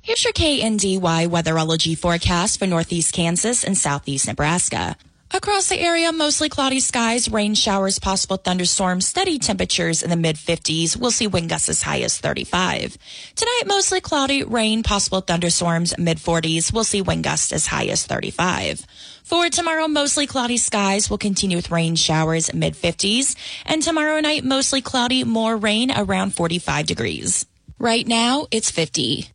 Here's your KNDY weatherology forecast for northeast Kansas and southeast Nebraska. Across the area, mostly cloudy skies, rain showers, possible thunderstorms, steady temperatures in the mid-50s. We'll see wind gusts as high as 35. Tonight, mostly cloudy, rain, possible thunderstorms, mid-40s. We'll see wind gusts as high as 35. For tomorrow, mostly cloudy skies will continue with rain showers, mid-50s. And tomorrow night, mostly cloudy, more rain, around 45 degrees. Right now, it's 50.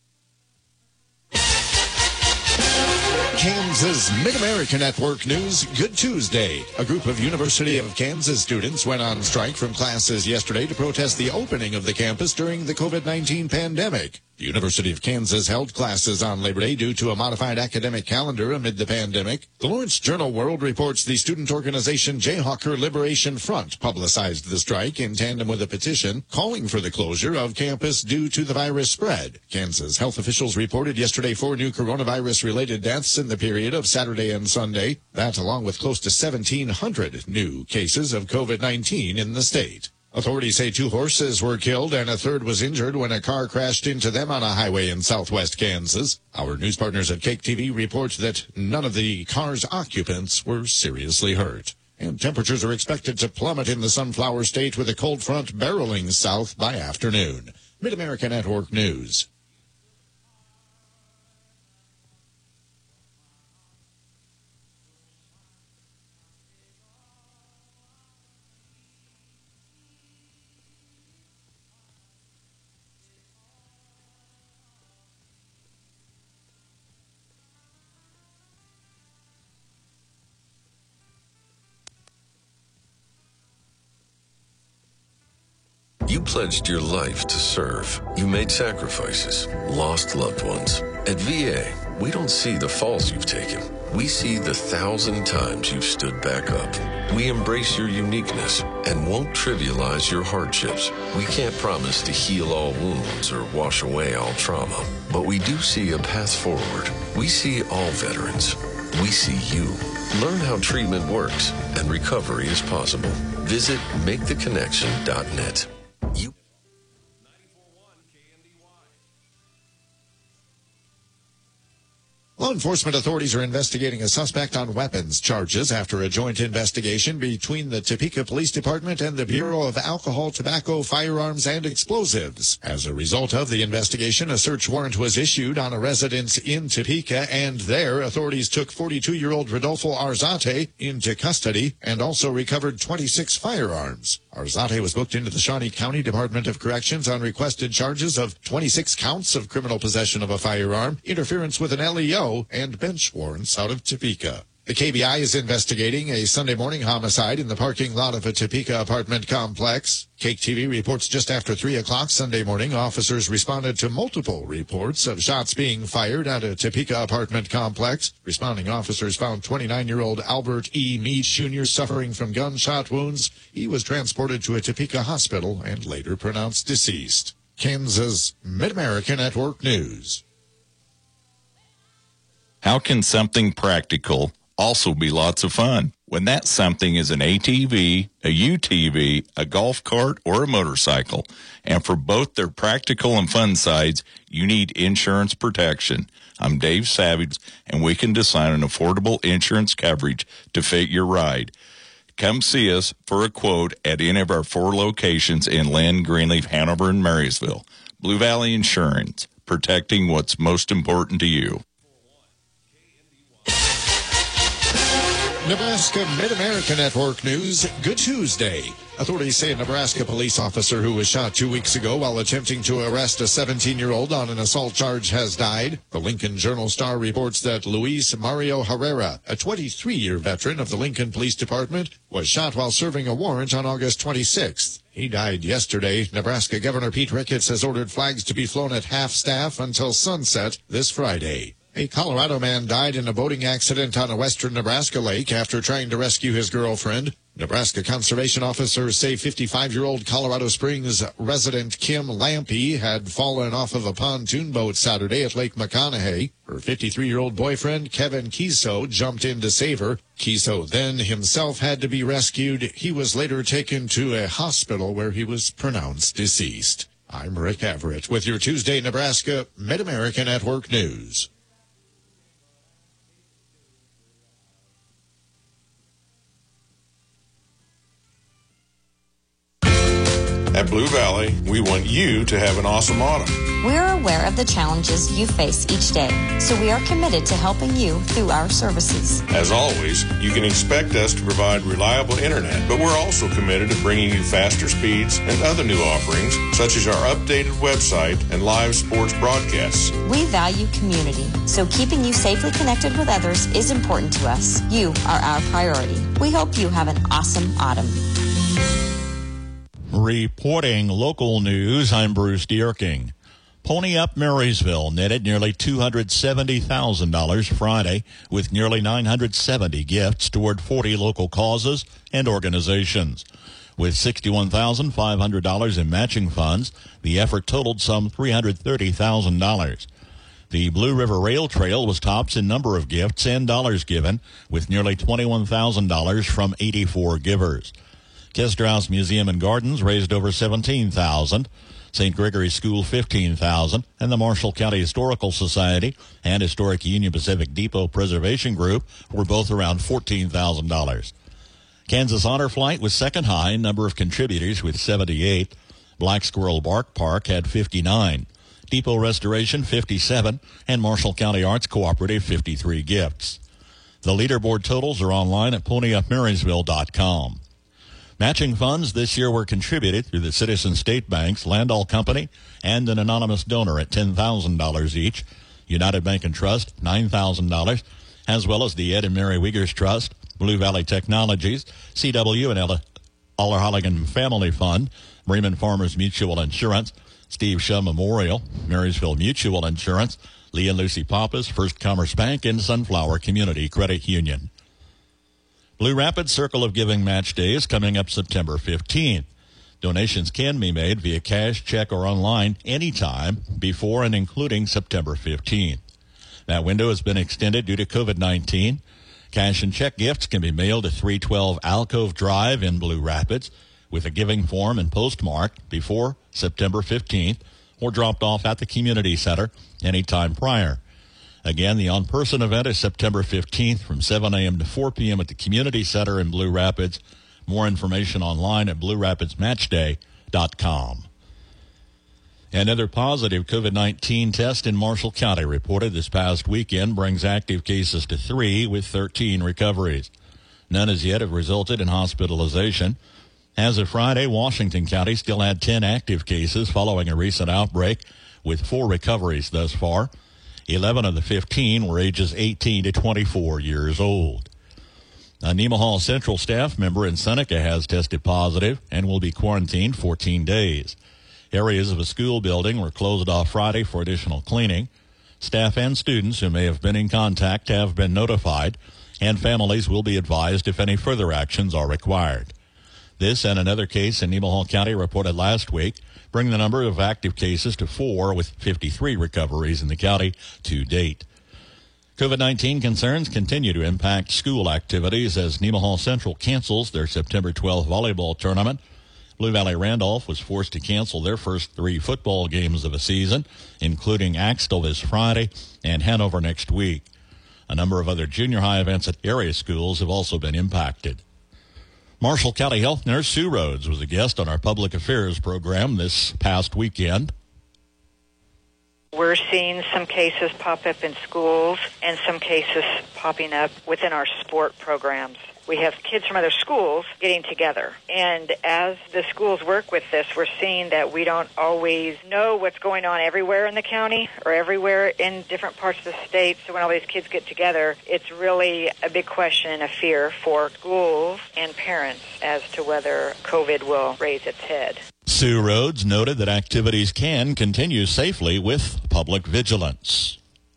Kansas Mid-America Network News, Good Tuesday. A group of University of Kansas students went on strike from classes yesterday to protest the opening of the campus during the COVID-19 pandemic. The University of Kansas held classes on Labor Day due to a modified academic calendar amid the pandemic. The Lawrence Journal World reports the student organization Jayhawker Liberation Front publicized the strike in tandem with a petition calling for the closure of campus due to the virus spread. Kansas health officials reported yesterday 4 new coronavirus-related deaths in the period of Saturday and Sunday. That, along with close to 1,700 new cases of COVID-19 in the state. Authorities say 2 horses were killed and a third was injured when a car crashed into them on a highway in southwest Kansas. Our news partners at Cake TV report that none of the car's occupants were seriously hurt. And temperatures are expected to plummet in the Sunflower State with a cold front barreling south by afternoon. Mid-America Network News. You pledged your life to serve. You made sacrifices, lost loved ones. At VA, we don't see the falls you've taken. We see the 1,000 times you've stood back up. We embrace your uniqueness and won't trivialize your hardships. We can't promise to heal all wounds or wash away all trauma, but we do see a path forward. We see all veterans. We see you. Learn how treatment works and recovery is possible. Visit MakeTheConnection.net. Law enforcement authorities are investigating a suspect on weapons charges after a joint investigation between the Topeka Police Department and the Bureau of Alcohol, Tobacco, Firearms, and Explosives. As a result of the investigation, a search warrant was issued on a residence in Topeka, and there authorities took 42-year-old Rodolfo Arzate into custody and also recovered 26 firearms. Arzate was booked into the Shawnee County Department of Corrections on requested charges of 26 counts of criminal possession of a firearm, interference with an LEO, and bench warrants out of Topeka. The KBI is investigating a Sunday morning homicide in the parking lot of a Topeka apartment complex. Cake TV reports just after 3 o'clock Sunday morning, officers responded to multiple reports of shots being fired at a Topeka apartment complex. Responding officers found 29-year-old Albert E. Meade Jr. suffering from gunshot wounds. He was transported to a Topeka hospital and later pronounced deceased. Kansas Mid-America Network News. How can something practical also be lots of fun when that something is an ATV, a UTV, a golf cart, or a motorcycle? And for both their practical and fun sides, you need insurance protection. I'm Dave Savage, and we can design an affordable insurance coverage to fit your ride. Come see us for a quote at any of our 4 locations in Lynn, Greenleaf, Hanover, and Marysville. Blue Valley Insurance, protecting what's most important to you. Nebraska Mid-America Network News, Good Tuesday. Authorities say a Nebraska police officer who was shot 2 weeks ago while attempting to arrest a 17-year-old on an assault charge has died. The Lincoln Journal-Star reports that Luis Mario Herrera, a 23-year veteran of the Lincoln Police Department, was shot while serving a warrant on August 26th. He died yesterday. Nebraska Governor Pete Ricketts has ordered flags to be flown at half-staff until sunset this Friday. A Colorado man died in a boating accident on a western Nebraska lake after trying to rescue his girlfriend. Nebraska conservation officers say 55-year-old Colorado Springs resident Kim Lampy had fallen off of a pontoon boat Saturday at Lake McConaughey. Her 53-year-old boyfriend, Kevin Kiso, jumped in to save her. Kiso then himself had to be rescued. He was later taken to a hospital where he was pronounced deceased. I'm Rick Everett with your Tuesday Nebraska Mid-America Network News. At Blue Valley, we want you to have an awesome autumn. We're aware of the challenges you face each day, so we are committed to helping you through our services. As always, you can expect us to provide reliable internet, but we're also committed to bringing you faster speeds and other new offerings, such as our updated website and live sports broadcasts. We value community, so keeping you safely connected with others is important to us. You are our priority. We hope you have an awesome autumn. Reporting local news, I'm Bruce Dierking. Pony Up Marysville netted nearly $270,000 Friday with nearly 970 gifts toward 40 local causes and organizations. With $61,500 in matching funds, the effort totaled some $330,000. The Blue River Rail Trail was tops in number of gifts and dollars given, with nearly $21,000 from 84 givers. Kestrhouse Museum and Gardens raised over $17,000, St. Gregory School $15,000, and the Marshall County Historical Society and Historic Union Pacific Depot Preservation Group were both around $14,000. Kansas Honor Flight was second high in number of contributors with 78. Black Squirrel Bark Park had 59. Depot Restoration 57, and Marshall County Arts Cooperative 53 gifts. The leaderboard totals are online at ponyupmarysville.com. Matching funds this year were contributed through the Citizen State Bank's Landall Company and an anonymous donor at $10,000 each, United Bank and Trust $9,000, as well as the Ed and Mary Wiegers Trust, Blue Valley Technologies, CW and Allerholligan Family Fund, Bremen Farmers Mutual Insurance, Steve Shaw Memorial, Marysville Mutual Insurance, Lee and Lucy Pappas, First Commerce Bank, and Sunflower Community Credit Union. Blue Rapids Circle of Giving Match Day is coming up September 15th. Donations can be made via cash, check, or online anytime before and including September 15th. That window has been extended due to COVID-19. Cash and check gifts can be mailed to 312 Alcove Drive in Blue Rapids with a giving form and postmark before September 15th or dropped off at the community center anytime prior. Again, the on-person event is September 15th from 7 a.m. to 4 p.m. at the Community Center in Blue Rapids. More information online at bluerapidsmatchday.com. Another positive COVID-19 test in Marshall County reported this past weekend brings active cases to 3 with 13 recoveries. None as yet have resulted in hospitalization. As of Friday, Washington County still had 10 active cases following a recent outbreak, with 4 recoveries thus far. 11 of the 15 were ages 18 to 24 years old. A Nemaha Central staff member in Seneca has tested positive and will be quarantined 14 days. Areas of a school building were closed off Friday for additional cleaning. Staff and students who may have been in contact have been notified, and families will be advised if any further actions are required. This and another case in Nemaha County reported last week bring the number of active cases to 4 with 53 recoveries in the county to date. COVID-19 concerns continue to impact school activities as Nemaha Central cancels their September 12th volleyball tournament. Blue Valley Randolph was forced to cancel their first 3 football games of the season, including Axtell this Friday and Hanover next week. A number of other junior high events at area schools have also been impacted. Marshall County Health Nurse Sue Rhodes was a guest on our public affairs program this past weekend. We're seeing some cases pop up in schools and some cases popping up within our sport programs. We have kids from other schools getting together. And as the schools work with this, we're seeing that we don't always know what's going on everywhere in the county or everywhere in different parts of the state. So when all these kids get together, it's really a big question and a fear for schools and parents as to whether COVID will raise its head. Sue Rhodes noted that activities can continue safely with public vigilance.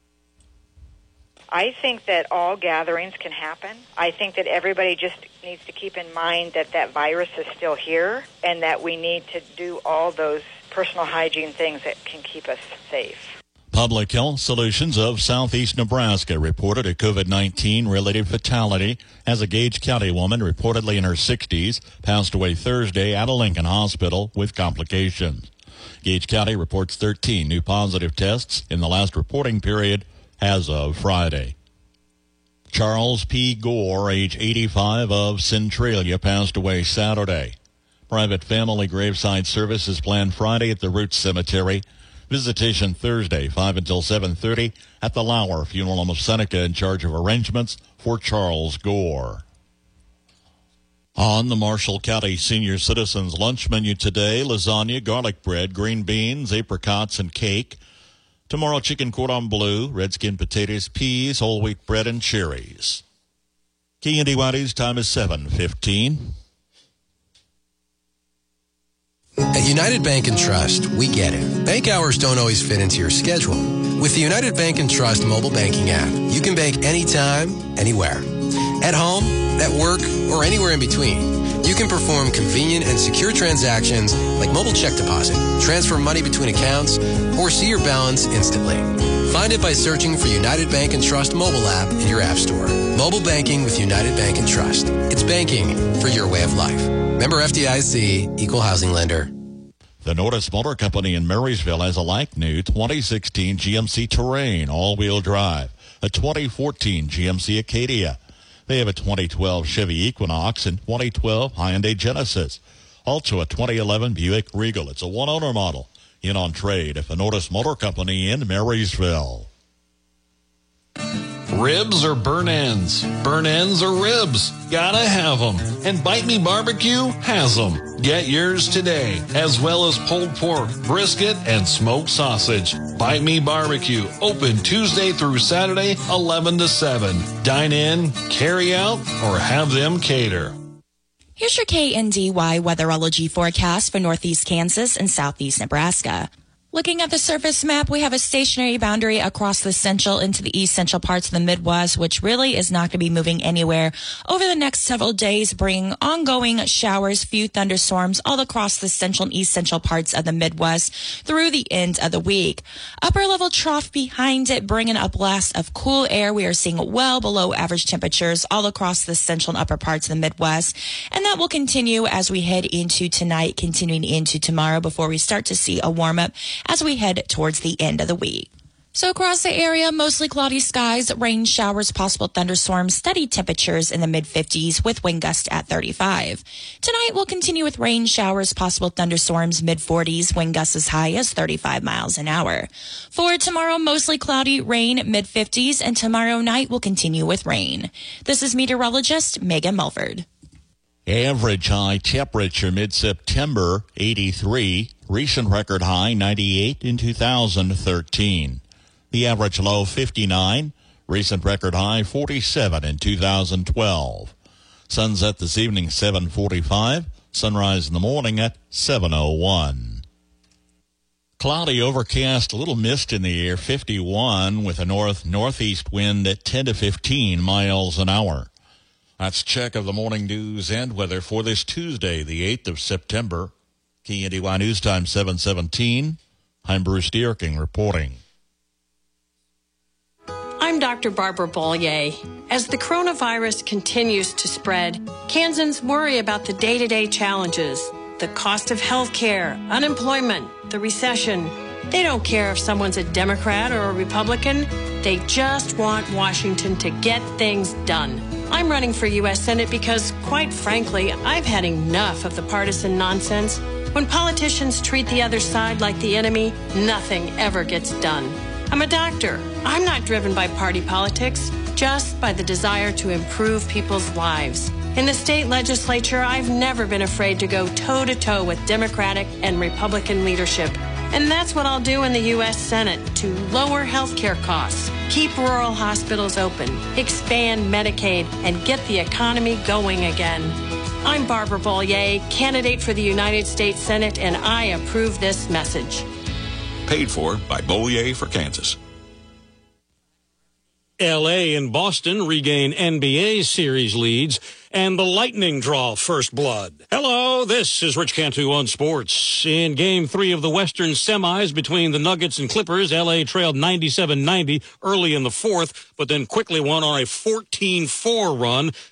I think that all gatherings can happen. I think that everybody just needs to keep in mind that that virus is still here and that we need to do all those personal hygiene things that can keep us safe. Public Health Solutions of Southeast Nebraska reported a COVID-19 related fatality as a Gage County woman reportedly in her 60s passed away Thursday at a Lincoln hospital with complications. Gage County reports 13 new positive tests in the last reporting period as of Friday. Charles P. Gore, age 85, of Centralia, passed away Saturday. Private family graveside service is planned Friday at the Roots Cemetery. Visitation Thursday, 5 until 7:30 at the Lauer Funeral Home of Seneca, in charge of arrangements for Charles Gore. On the Marshall County Senior Citizens lunch menu today, lasagna, garlic bread, green beans, apricots, and cake. Tomorrow, chicken cordon bleu, red-skin potatoes, peas, whole wheat bread, and cherries. KNDY time is 7:15. At United Bank and Trust, we get it. Bank hours don't always fit into your schedule. With the United Bank and Trust mobile banking app, you can bank anytime, anywhere. At home, at work, or anywhere in between. You can perform convenient and secure transactions like mobile check deposit, transfer money between accounts, or see your balance instantly. Find it by searching for United Bank and Trust mobile app in your app store. Mobile banking with United Bank and Trust. It's banking for your way of life. Member FDIC, Equal Housing Lender. The Nordis Motor Company in Marysville has a like-new 2016 GMC Terrain all-wheel drive, a 2014 GMC Acadia. They have a 2012 Chevy Equinox and 2012 Hyundai Genesis. Also a 2011 Buick Regal. It's a one-owner model. In on trade at the Nordis Motor Company in Marysville. Ribs or burn ends? Burn ends or ribs? Gotta have them. And Bite Me Barbecue has them. Get yours today, as well as pulled pork, brisket, and smoked sausage. Bite Me Barbecue, open Tuesday through Saturday, 11 to 7. Dine in, carry out, or have them cater. Here's your KNDY weatherology forecast for northeast Kansas and southeast Nebraska. Looking at the surface map, we have a stationary boundary across the central into the east central parts of the Midwest, which really is not going to be moving anywhere over the next several days, bringing ongoing showers, few thunderstorms all across the central and east central parts of the Midwest through the end of the week. Upper level trough behind it, bringing a blast of cool air. We are seeing well below average temperatures all across the central and upper parts of the Midwest, and that will continue as we head into tonight, continuing into tomorrow before we start to see a warm up as we head towards the end of the week. So across the area, mostly cloudy skies, rain showers, possible thunderstorms, steady temperatures in the mid-50s with wind gusts at 35. Tonight we'll continue with rain showers, possible thunderstorms, mid-40s, wind gusts as high as 35 miles an hour. For tomorrow, mostly cloudy, rain, mid-50s, and tomorrow night we'll continue with rain. This is meteorologist Megan Mulford. Average high temperature mid-September, 83. Recent record high, 98 in 2013. The average low, 59. Recent record high, 47 in 2012. Sunset this evening, 7:45. Sunrise in the morning at 7:01. Cloudy, overcast, a little mist in the air, 51, with a north-northeast wind at 10 to 15 miles an hour. That's a check of the morning news and weather for this Tuesday, the 8th of September. KNDY News Time 7:17. I'm Bruce Dierking reporting. I'm Dr. Barbara Bollier. As the coronavirus continues to spread, Kansans worry about the day-to-day challenges, the cost of health care, unemployment, the recession. They don't care if someone's a Democrat or a Republican. They just want Washington to get things done. I'm running for U.S. Senate because, quite frankly, I've had enough of the partisan nonsense. When politicians treat the other side like the enemy, nothing ever gets done. I'm a doctor. I'm not driven by party politics, just by the desire to improve people's lives. In the state legislature, I've never been afraid to go toe-to-toe with Democratic and Republican leadership. And that's what I'll do in the U.S. Senate to lower health care costs, keep rural hospitals open, expand Medicaid, and get the economy going again. I'm Barbara Bollier, candidate for the United States Senate, and I approve this message. Paid for by Bollier for Kansas. L.A. and Boston regain NBA series leads, and the Lightning draw first blood. Hello, this is Rich Cantu on Sports. In Game 3 of the Western semis between the Nuggets and Clippers, L.A. trailed 97-90 early in the fourth, but then quickly won on a 14-4 run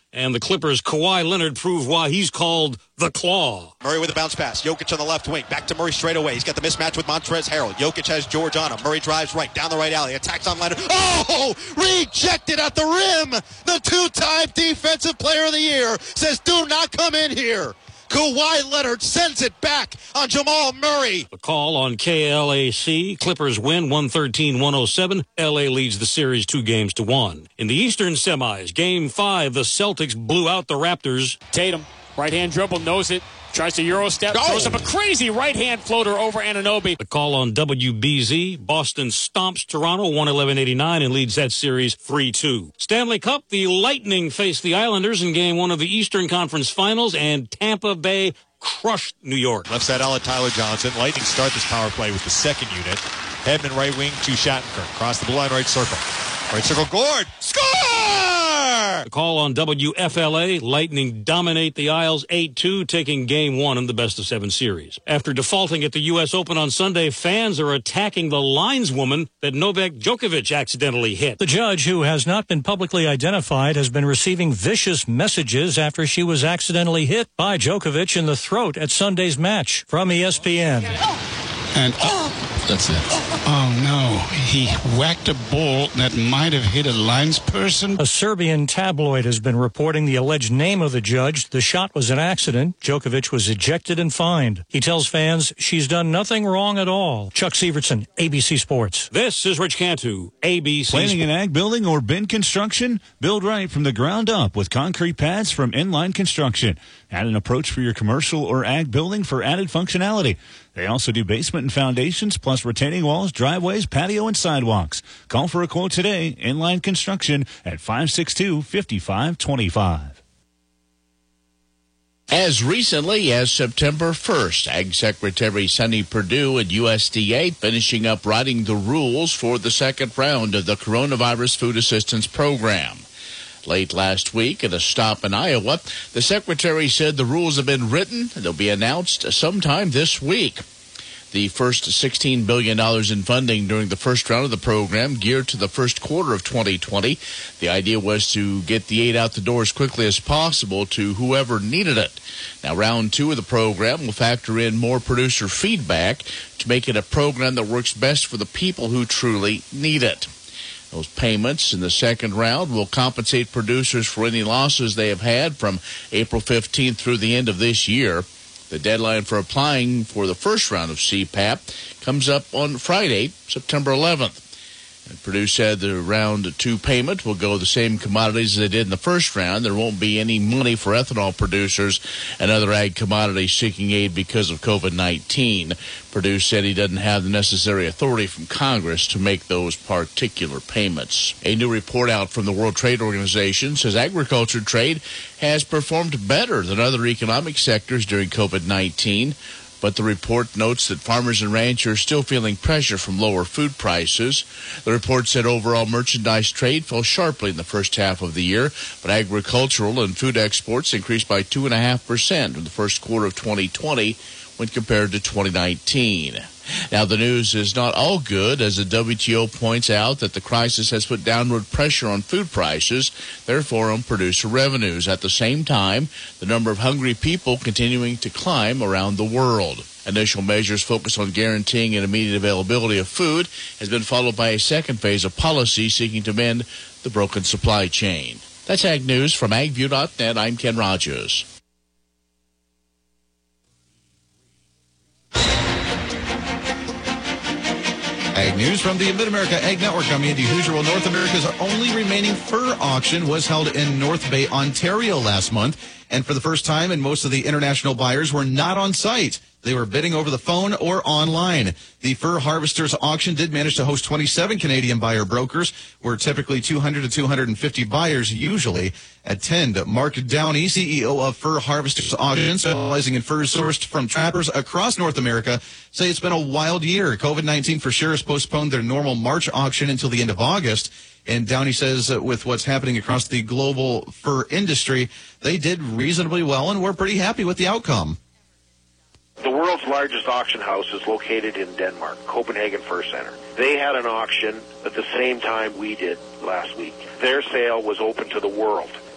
And the Clippers' Kawhi Leonard proved why he's called the Claw. Murray with a bounce pass. Jokic on the left wing. Back to Murray straight away. He's got the mismatch with Montrezl Harrell. Jokic has George on him. Murray drives right down the right alley. Attacks on Leonard. Oh! Rejected at the rim! The two-time Defensive Player of the Year says, do not come in here. Kawhi Leonard sends it back on Jamal Murray. The call on KLAC. Clippers win 113-107. LA leads the series 2-1. In the Eastern semis, Game 5, the Celtics blew out the Raptors. Tatum, right-hand dribble, knows it. Tries to Euro step, throws up a crazy right-hand floater over Anunoby. The call on WBZ. Boston stomps Toronto 111-89 and leads that series 3-2. Stanley Cup, the Lightning faced the Islanders in Game 1 of the Eastern Conference Finals, and Tampa Bay crushed New York. Left side outlet, Tyler Johnson. Lightning start this power play with the second unit. Hedman right wing to Shattenkirk. Cross the blue line, right circle. Right circle, Gord. Score! The call on WFLA. Lightning dominate the Isles 8-2, taking Game 1 in the best-of-7 series. After defaulting at the U.S. Open on Sunday, fans are attacking the lineswoman that Novak Djokovic accidentally hit. The judge, who has not been publicly identified, has been receiving vicious messages after she was accidentally hit by Djokovic in the throat at Sunday's match. From ESPN. And that's it. Oh, no. He whacked a ball that might have hit a linesperson. A Serbian tabloid has been reporting the alleged name of the judge. The shot was an accident. Djokovic was ejected and fined. He tells fans she's done nothing wrong at all. Chuck Severson, ABC Sports. This is Rich Cantu, ABC Planning an ag building or bin construction? Build right from the ground up with concrete pads from Inline Construction. Add an approach for your commercial or ag building for added functionality. They also do basement and foundations, plus retaining walls, driveways, patio, and sidewalks. Call for a quote today. Inline Construction at 562-5525. As recently as September 1st, Ag Secretary Sonny Perdue and USDA finishing up writing the rules for the second round of the Coronavirus Food Assistance Program. Late last week at a stop in Iowa, the secretary said the rules have been written and they'll be announced sometime this week. The first $16 billion in funding during the first round of the program geared to the first quarter of 2020. The idea was to get the aid out the door as quickly as possible to whoever needed it. Now, round 2 of the program will factor in more producer feedback to make it a program that works best for the people who truly need it. Those payments in the second round will compensate producers for any losses they have had from April 15th through the end of this year. The deadline for applying for the first round of CPAP comes up on Friday, September 11th. And Perdue said the round 2 payment will go the same commodities as they did in the first round. There won't be any money for ethanol producers and other ag commodities seeking aid because of COVID-19. Perdue said he doesn't have the necessary authority from Congress to make those particular payments. A new report out from the World Trade Organization says agriculture trade has performed better than other economic sectors during COVID-19. But the report notes that farmers and ranchers are still feeling pressure from lower food prices. The report said overall merchandise trade fell sharply in the first half of the year, but agricultural and food exports increased by 2.5% in the first quarter of 2020 when compared to 2019. Now, the news is not all good, as the WTO points out that the crisis has put downward pressure on food prices, therefore on producer revenues. At the same time, the number of hungry people continuing to climb around the world. Initial measures focused on guaranteeing an immediate availability of food has been followed by a second phase of policy seeking to mend the broken supply chain. That's Ag News from AgView.net. I'm Ken Rogers. Ag News from the Mid-America Ag Network. I'm Andy Hoosier. Well, North America's only remaining fur auction was held in North Bay, Ontario last month. And for the first time, and most of the international buyers were not on site. They were bidding over the phone or online. The Fur Harvesters auction did manage to host 27 Canadian buyer brokers, where typically 200 to 250 buyers usually attend. Mark Downey, CEO of Fur Harvesters Auction, specializing in furs sourced from trappers across North America, say it's been a wild year. COVID-19 for sure has postponed their normal March auction until the end of August. And Downey says with what's happening across the global fur industry, they did reasonably well and we're pretty happy with the outcome. The world's largest auction house is located in Denmark, Copenhagen Fur Center. They had an auction at the same time we did last week. Their sale was open to the world.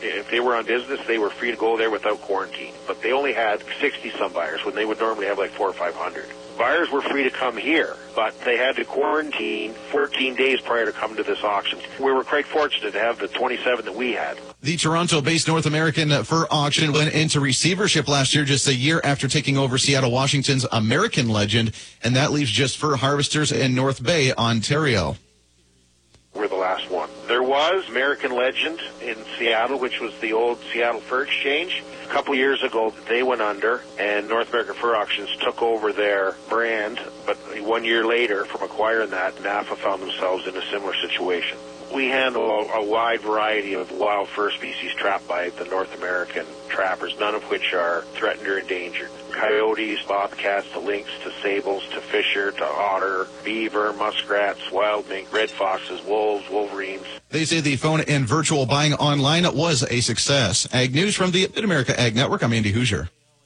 If they were on business, they were free to go there without quarantine. But they only had 60-some buyers when they would normally have like 400 or 500. Buyers were free to come here, but they had to quarantine 14 days prior to coming to this auction. We were quite fortunate to have the 27 that we had. The Toronto-based North American Fur Auction went into receivership last year, just a year after taking over Seattle, Washington's American Legend, and that leaves just fur harvesters in North Bay, Ontario. We're the last one. There was American Legend in Seattle, which was the old Seattle Fur Exchange. A couple years ago, they went under, and North American Fur Auctions took over their brand. But 1 year later, from acquiring that, NAFA found themselves in a similar situation. We handle a wide variety of wild fur species trapped by the North American trappers, none of which are threatened or endangered. Coyotes, bobcats, to lynx, to sables, to fisher, to otter, beaver, muskrats, wild mink, red foxes, wolves, wolverines. They say the phone and virtual buying online was a success. Ag News from the Mid-America Ag Network. I'm Andy Hoosier.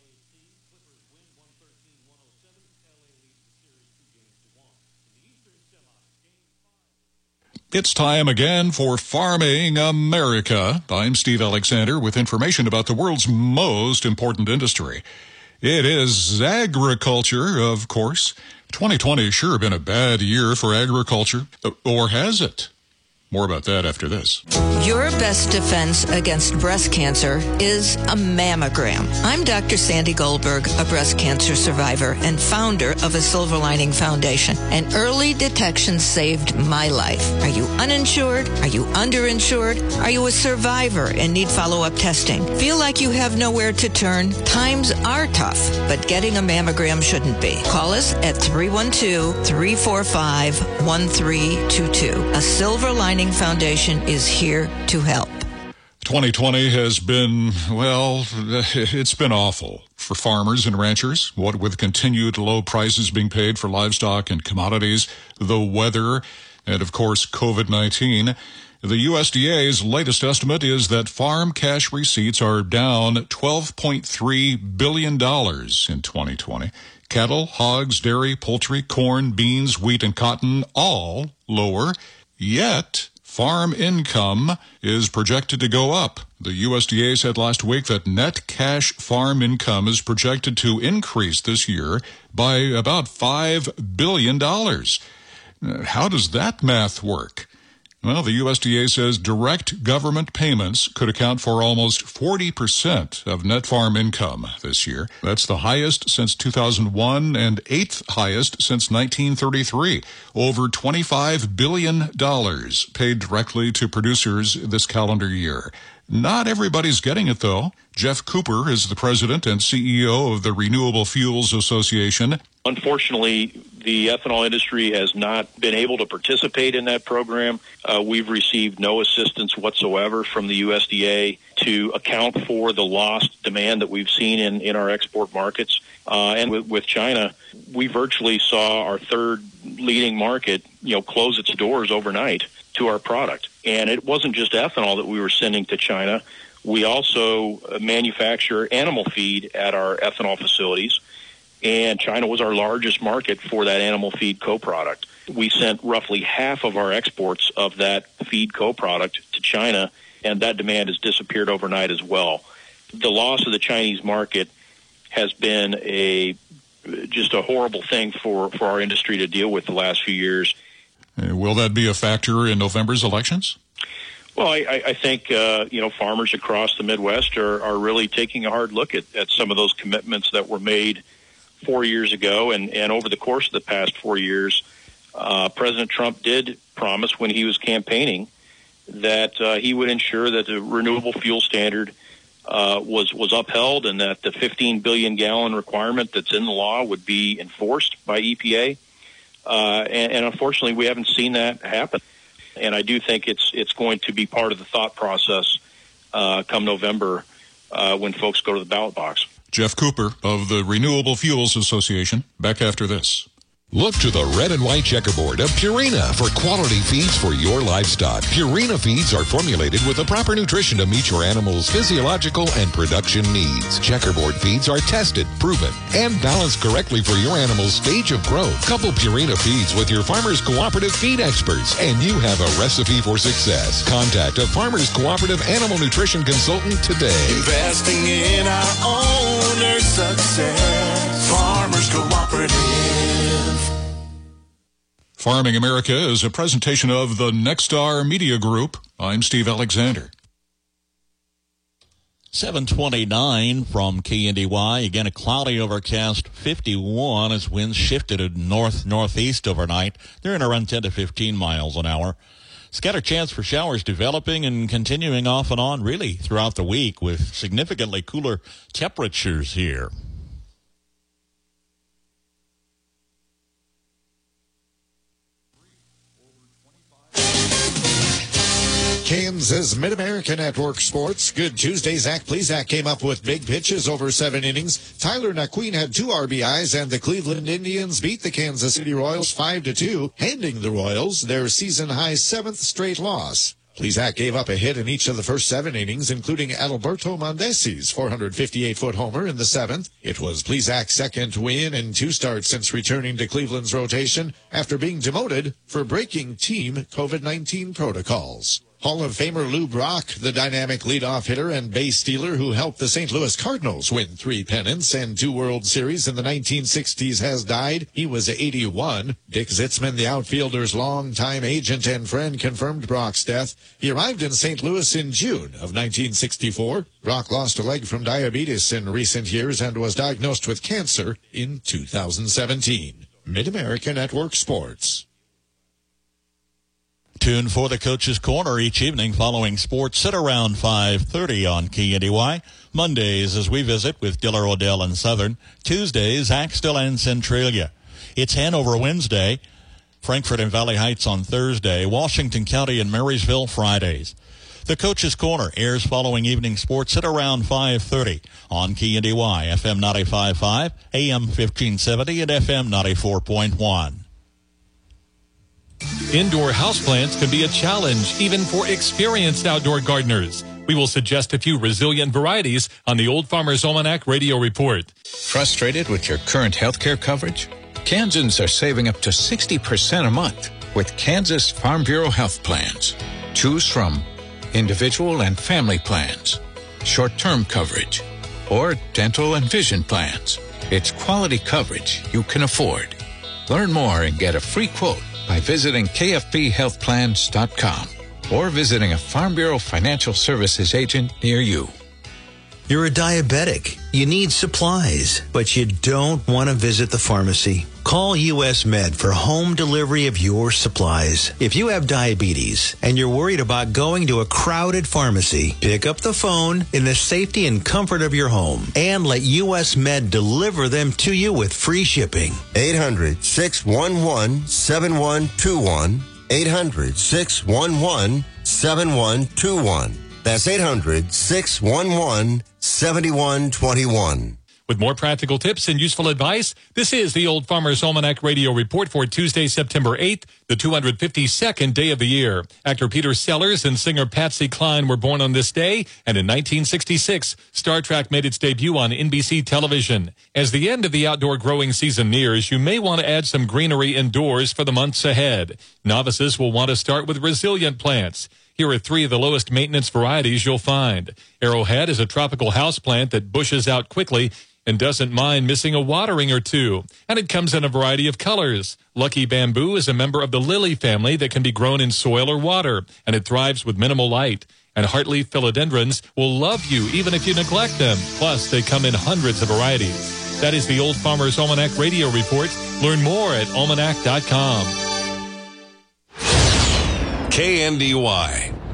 It's time again for Farming America. I'm Steve Alexander with information about the world's most important industry. It is agriculture, of course. 2020 has sure been a bad year for agriculture. Or has it? More about that after this. Your best defense against breast cancer is a mammogram. I'm Dr. Sandy Goldberg, a breast cancer survivor and founder of a Silver Lining Foundation. And early detection saved my life. Are you uninsured? Are you underinsured? Are you a survivor and need follow-up testing? Feel like you have nowhere to turn? Times are tough, but getting a mammogram shouldn't be. Call us at 312-345-1322. A Silver Lining Foundation is here to help. 2020 has been, well, it's been awful for farmers and ranchers, what with continued low prices being paid for livestock and commodities, the weather, and of course COVID-19. The USDA's latest estimate is that farm cash receipts are down $12.3 billion in 2020. Cattle, hogs, dairy, poultry, corn, beans, wheat, and cotton all lower. Yet, farm income is projected to go up. The USDA said last week that net cash farm income is projected to increase this year by about $5 billion. How does that math work? Well, the USDA says direct government payments could account for almost 40% of net farm income this year. That's the highest since 2001 and eighth highest since 1933. Over $25 billion paid directly to producers this calendar year. Not everybody's getting it, though. Jeff Cooper is the president and CEO of the Renewable Fuels Association. Unfortunately, the ethanol industry has not been able to participate in that program. We've received no assistance whatsoever from the USDA to account for the lost demand that we've seen in our export markets. And with China, we virtually saw our third leading market, close its doors overnight to our product. And it wasn't just ethanol that we were sending to China. We also manufacture animal feed at our ethanol facilities. And China was our largest market for that animal feed co-product. We sent roughly half of our exports of that feed co-product to China, and that demand has disappeared overnight as well. The loss of the Chinese market has been just a horrible thing for our industry to deal with the last few years. Will that be a factor in November's elections? Well, I think, farmers across the Midwest are really taking a hard look at some of those commitments that were made 4 years ago, and over the course of the past 4 years, President Trump did promise when he was campaigning that he would ensure that the renewable fuel standard was upheld and that the 15 billion gallon requirement that's in the law would be enforced by EPA. And unfortunately, we haven't seen that happen. And I do think it's going to be part of the thought process come November when folks go to the ballot box. Jeff Cooper of the Renewable Fuels Association, back after this. Look to the red and white checkerboard of Purina for quality feeds for your livestock. Purina feeds are formulated with the proper nutrition to meet your animal's physiological and production needs. Checkerboard feeds are tested, proven, and balanced correctly for your animal's stage of growth. Couple Purina feeds with your Farmers Cooperative feed experts, and you have a recipe for success. Contact a Farmers Cooperative animal nutrition consultant today. Investing in our owner's success. Farmers Cooperative. Farming America is a presentation of the Nexstar Media Group. I'm Steve Alexander. 729 from KNDY. Again, a cloudy overcast 51 as winds shifted to north-northeast overnight. They're in around 10 to 15 miles an hour. Scattered chance for showers developing and continuing off and on really throughout the week with significantly cooler temperatures here. Kansas Mid-America Network Sports. Good Tuesday. Zach Plesac came up with big pitches over 7 innings. Tyler Naquin had 2 RBIs, and the Cleveland Indians beat the Kansas City Royals 5-2, handing the Royals their season-high 7th straight loss. Plesac gave up a hit in each of the first 7 innings, including Adalberto Mondesi's 458-foot homer in the 7th. It was Plesac's second win in 2 starts since returning to Cleveland's rotation after being demoted for breaking team COVID-19 protocols. Hall of Famer Lou Brock, the dynamic leadoff hitter and base stealer who helped the St. Louis Cardinals win 3 pennants and 2 World Series in the 1960s, has died. He was 81. Dick Zitzman, the outfielder's longtime agent and friend, confirmed Brock's death. He arrived in St. Louis in June of 1964. Brock lost a leg from diabetes in recent years and was diagnosed with cancer in 2017. Mid-America Network Sports. Tune for the Coach's Corner each evening following sports at around 5:30 on KNDY. Mondays as we visit with Diller Odell and Southern. Tuesdays, Axtell and Centralia. It's Hanover Wednesday, Frankfort and Valley Heights on Thursday, Washington County and Marysville Fridays. The Coach's Corner airs following evening sports at around 5:30 on KNDY, FM 95.5, AM 1570, and FM 94.1. Indoor houseplants can be a challenge, even for experienced outdoor gardeners. We will suggest a few resilient varieties on the Old Farmer's Almanac Radio Report. Frustrated with your current health care coverage? Kansans are saving up to 60% a month with Kansas Farm Bureau health plans. Choose from individual and family plans, short-term coverage, or dental and vision plans. It's quality coverage you can afford. Learn more and get a free quote by visiting kfbhealthplans.com or visiting a Farm Bureau Financial Services agent near you. You're a diabetic. You need supplies, but you don't want to visit the pharmacy. Call US Med for home delivery of your supplies. If you have diabetes and you're worried about going to a crowded pharmacy, pick up the phone in the safety and comfort of your home and let US Med deliver them to you with free shipping. 800-611-7121. 800-611-7121. That's 800-611-7121. With more practical tips and useful advice, this is the Old Farmer's Almanac Radio Report for Tuesday, September 8th, the 252nd day of the year. Actor Peter Sellers and singer Patsy Cline were born on this day, and in 1966, Star Trek made its debut on NBC television. As the end of the outdoor growing season nears, you may want to add some greenery indoors for the months ahead. Novices will want to start with resilient plants. Here are 3 of the lowest maintenance varieties you'll find. Arrowhead is a tropical houseplant that bushes out quickly and doesn't mind missing a watering or 2. And it comes in a variety of colors. Lucky Bamboo is a member of the lily family that can be grown in soil or water, and it thrives with minimal light. And heartleaf philodendrons will love you even if you neglect them. Plus, they come in hundreds of varieties. That is the Old Farmer's Almanac Radio Report. Learn more at almanac.com. KNDY.